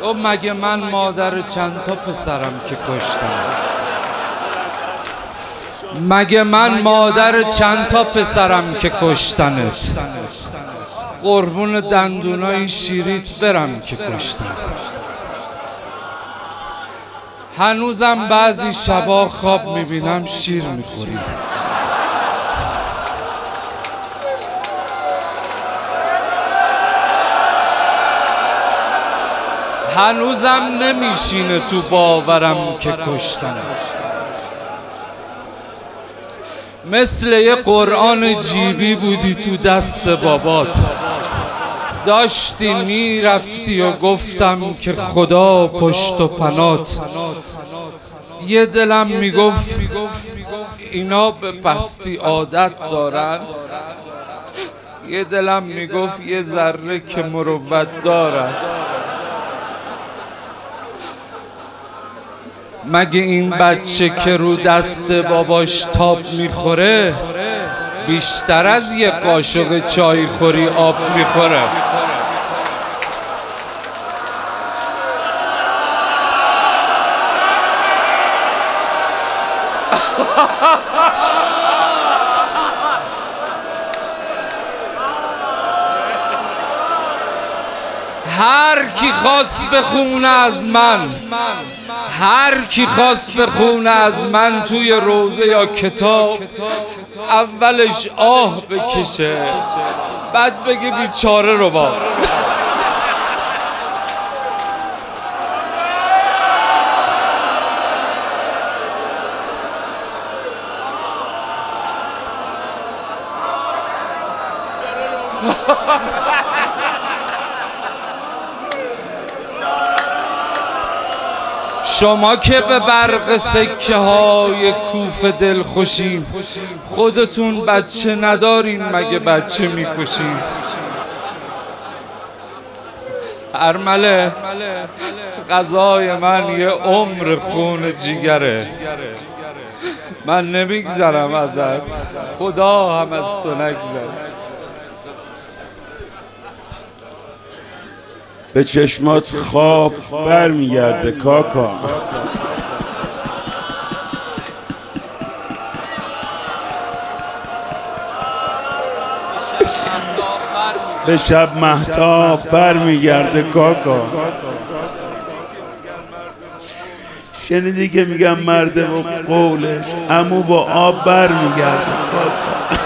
او مگه من مادر چند تا پسرم که کشتم؟ مگه من مادر چند تا پسرم که کشتنت؟ قربون دندونای شیریت برم که کشتم. هنوزم بعضی شبا خواب میبینم شیر میخوری. هنوزم نمیشینه تو باورم که کشتم. مثل یه قرآن جیبی بودی تو دست بابات، داشتی میرفتی و گفتم که خدا پشت و پنات. یه دلم میگفت اینا به پستی عادت دارن، یه دلم میگفت یه ذره که مروت دارن. مگه این بچه که رو دست باباش تاب میخوره بیشتر از یه قاشق چای خوری آب میخوره؟ هر کی خواست بخونه از من، هر کی خواست بخونه از من توی روزه یا کتاب، اولش آه بکشه بعد بگه بیچاره رو با. شما که به برق سکه های کوفه دل خوشین، خودتون بچه ندارین مگه بچه میکشین؟ ارمله غذای من یه عمر خون جیگره، من نمیگذرم ازت، خدا هم از تو نگذره. به چشمات خواب برمیگرده کاکا. به شب مهتاب برمیگرده کاکا. شنیدی که میگم مرده و قولش عمو با آب برمیگرده کاکا.